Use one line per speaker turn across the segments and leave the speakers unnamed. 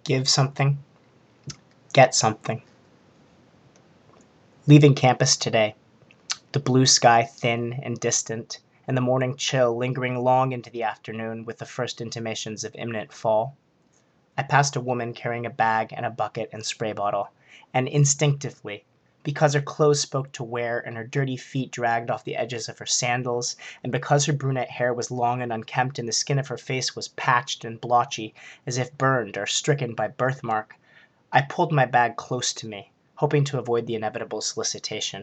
Give something, get something. Leaving campus today, the blue sky thin and distant, and the morning chill lingering long into the afternoon with the first intimations of imminent fall, I passed a woman carrying a bag and a bucket and spray bottle, and instinctively, because her clothes spoke to wear and her dirty feet dragged off the edges of her sandals, and because her brunette hair was long and unkempt and the skin of her face was patched and blotchy as if burned or stricken by birthmark, I pulled my bag close to me, hoping to avoid the inevitable solicitation.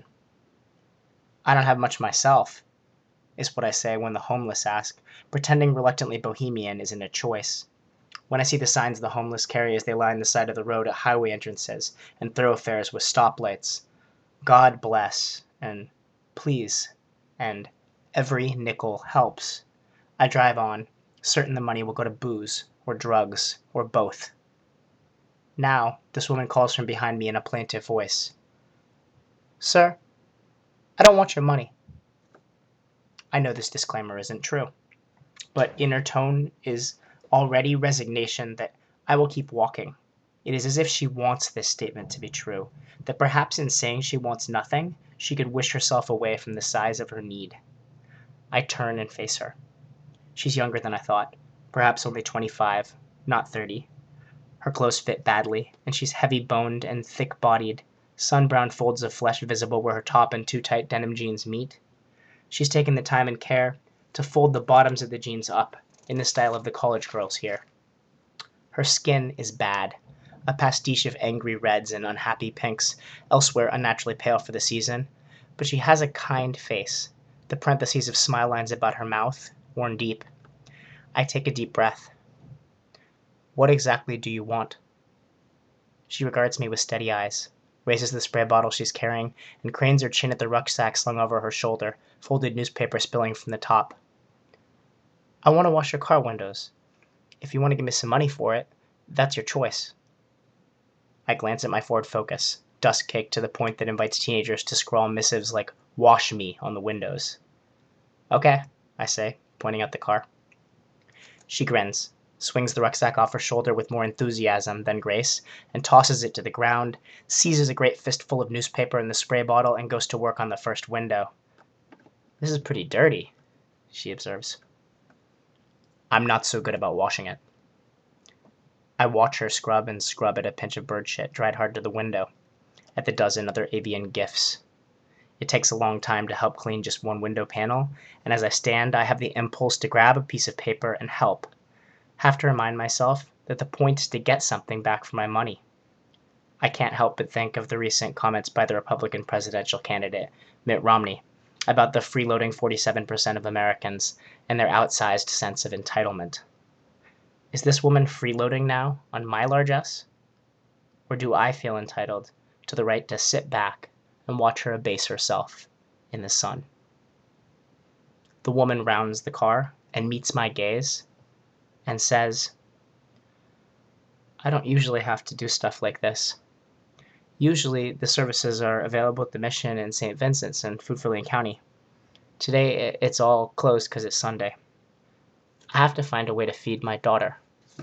"I don't have much myself," is what I say when the homeless ask, pretending reluctantly bohemian isn't a choice. When I see the signs the homeless carry as they line the side of the road at highway entrances and thoroughfares with stoplights, "God bless," and "Please," and "Every nickel helps," I drive on, certain the money will go to booze, or drugs, or both. Now this woman calls from behind me in a plaintive voice. "Sir, I don't want your money." I know this disclaimer isn't true, but in her tone is already resignation that I will keep walking. It is as if she wants this statement to be true, that perhaps in saying she wants nothing, she could wish herself away from the size of her need. I turn and face her. She's younger than I thought, perhaps only 25, not 30. Her clothes fit badly, and she's heavy-boned and thick-bodied, sun-browned folds of flesh visible where her top and too tight denim jeans meet. She's taken the time and care to fold the bottoms of the jeans up, in the style of the college girls here. Her skin is bad, a pastiche of angry reds and unhappy pinks, elsewhere unnaturally pale for the season, but she has a kind face, the parentheses of smile lines about her mouth, worn deep. I take a deep breath. "What exactly do you want?" She regards me with steady eyes, raises the spray bottle she's carrying, and cranes her chin at the rucksack slung over her shoulder, folded newspaper spilling from the top. "I want to wash your car windows. If you want to give me some money for it, that's your choice." I glance at my Ford Focus, dust caked to the point that invites teenagers to scrawl missives like "Wash me" on the windows. "Okay," I say, pointing at the car. She grins, swings the rucksack off her shoulder with more enthusiasm than grace, and tosses it to the ground, seizes a great fistful of newspaper and the spray bottle, and goes to work on the first window. "This is pretty dirty," she observes. I'm not so good about washing it. I watch her scrub and scrub at a pinch of bird shit dried hard to the window, at the dozen other avian gifts. It takes a long time to help clean just one window panel, and as I stand, I have the impulse to grab a piece of paper and help. Have to remind myself that the point is to get something back for my money. I can't help but think of the recent comments by the Republican presidential candidate, Mitt Romney, about the freeloading 47% of Americans and their outsized sense of entitlement. Is this woman freeloading now on my largesse? Or do I feel entitled to the right to sit back and watch her abase herself in the sun? The woman rounds the car and meets my gaze and says, "I don't usually have to do stuff like this. Usually the services are available at the Mission in St. Vincent's in Fruitfully County. Today it's all closed because it's Sunday. I have to find a way to feed my daughter."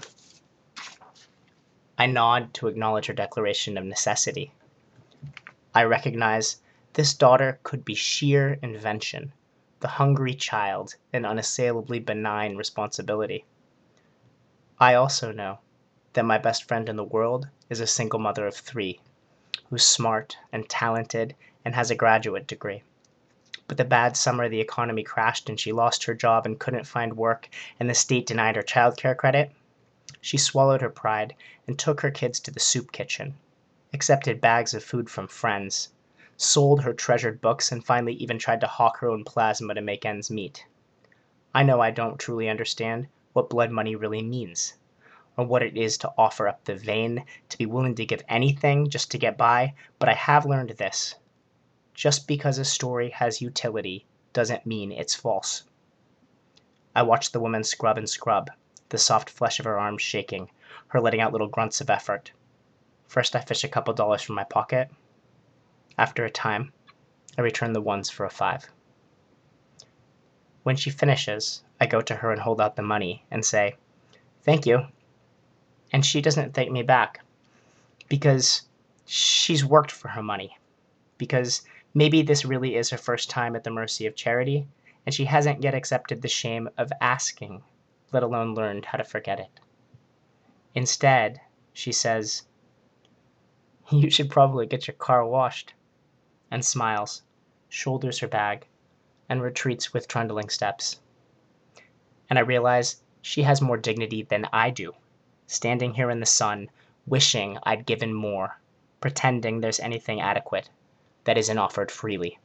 I nod to acknowledge her declaration of necessity. I recognize this daughter could be sheer invention, the hungry child, an unassailably benign responsibility. I also know that my best friend in the world is a single mother of 3, who's smart and talented and has a graduate degree. But the bad summer the economy crashed and she lost her job and couldn't find work and the state denied her childcare credit, she swallowed her pride and took her kids to the soup kitchen, accepted bags of food from friends, sold her treasured books, and finally even tried to hawk her own plasma to make ends meet. I know I don't truly understand what blood money really means, or what it is to offer up the vein, to be willing to give anything just to get by, but I have learned this. Just because a story has utility doesn't mean it's false. I watch the woman scrub and scrub, the soft flesh of her arms shaking, her letting out little grunts of effort. First I fish a couple dollars from my pocket. After a time, I return the ones for a 5. When she finishes, I go to her and hold out the money and say, "Thank you." And she doesn't thank me back because she's worked for her money. Because maybe this really is her first time at the mercy of charity, and she hasn't yet accepted the shame of asking, let alone learned how to forget it. Instead, she says, "You should probably get your car washed," and smiles, shoulders her bag, and retreats with trundling steps. And I realize she has more dignity than I do, standing here in the sun, wishing I'd given more, pretending there's anything adequate that isn't offered freely.